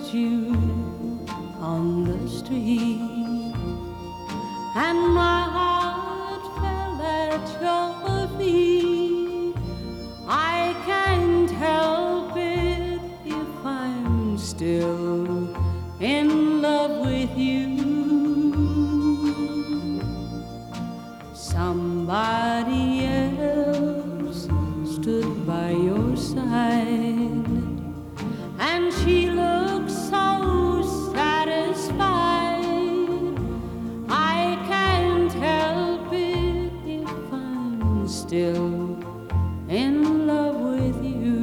you on the street, and my heart fell at your feet. I can't help it if I'm still in love with you. Somebody else stood by your side, and she looked so satisfied. I can't help it if I'm still in love with you.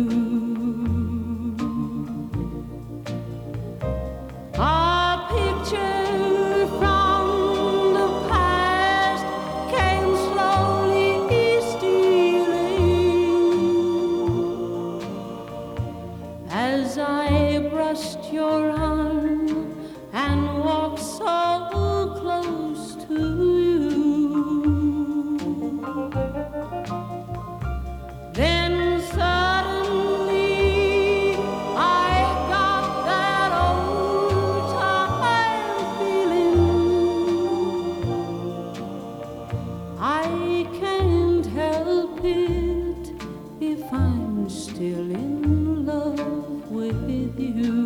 A picture from the past came slowly stealing as I brushed your arm and walked so close to you. Then suddenly I got that old time feeling. I can't help it if I'm still in love with you.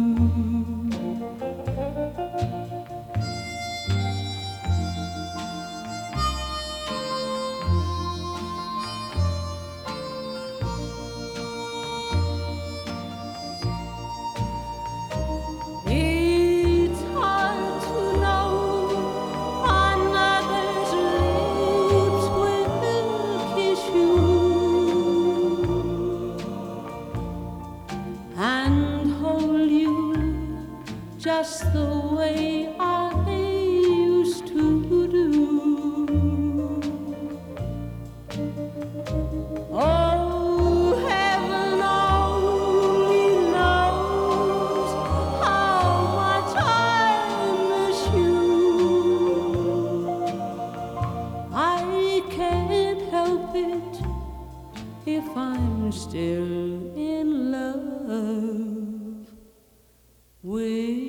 It's hard to know another's lips will kiss you and hold you just the way I used to do. Oh, heaven only knows how much I miss you. I can't help it if I'm still in love with